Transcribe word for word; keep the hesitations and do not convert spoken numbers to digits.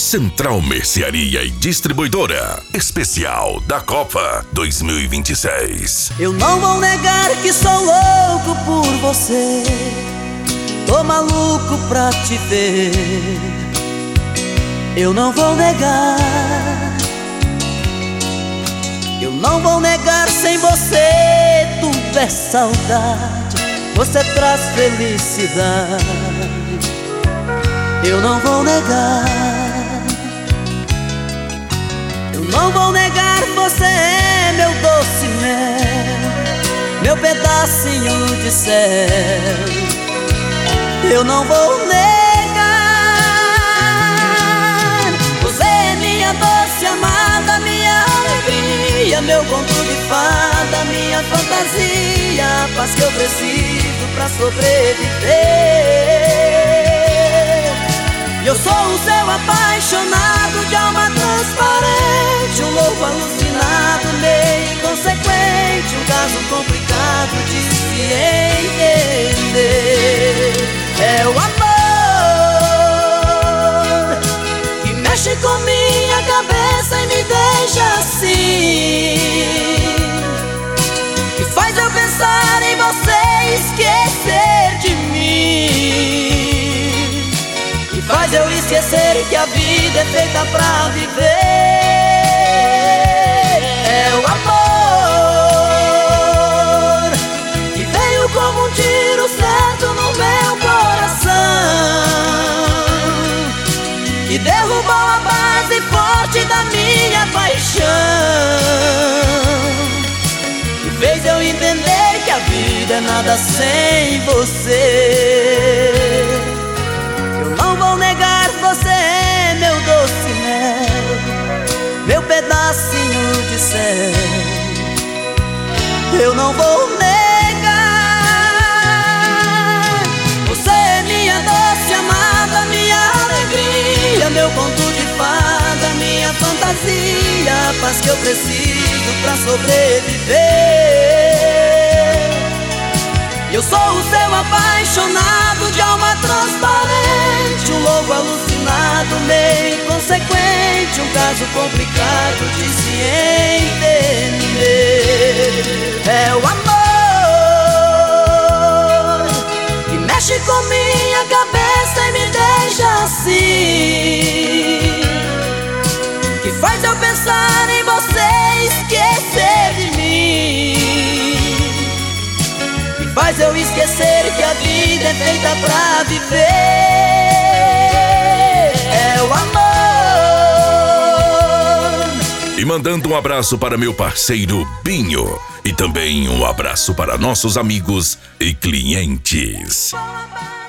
Central Mercearia e Distribuidora. Especial da Copa dois mil e vinte e seis. Eu não vou negar que sou louco por você. Tô maluco pra te ver. Eu não vou negar. Eu não vou negar, sem você tudo é saudade. Você traz felicidade. Eu não vou negar. Eu não vou negar, você é meu doce mel, meu pedacinho de céu. Eu não vou negar. Você é minha doce amada, minha alegria, meu conto de fada, minha fantasia, a paz que eu preciso pra sobreviver. Eu sou o seu apaixonado, de alma transparente, um louco alucinado, meio inconsequente, um caso complicado de se entender. É o amor que mexe com minha cabeça e me deixa assim, que faz eu pensar em você e esquecer de mim, que faz eu esquecer que a vida é feita pra viver. É o amor que veio como um tiro certo no meu coração, que derrubou a base forte da minha paixão, que fez eu entender que a vida é nada sem você. Eu não vou negar, você é meu doce mel, meu pedacinho de céu. Eu não vou negar. Você é minha doce amada, minha alegria, meu conto de fada, minha fantasia, a paz que eu preciso pra sobreviver. Eu sou o seu apaixonado, de alma transparente, um louco alucinado, meio inconsequente, um caso complicado de se entender. É o amor que mexe com minha cabeça e me deixa assim, que faz eu pensar em você e esquecer de mim, que faz eu esquecer que a vida é feita pra viver. É o amor. E mandando um abraço para meu parceiro Binho. E também um abraço para nossos amigos e clientes.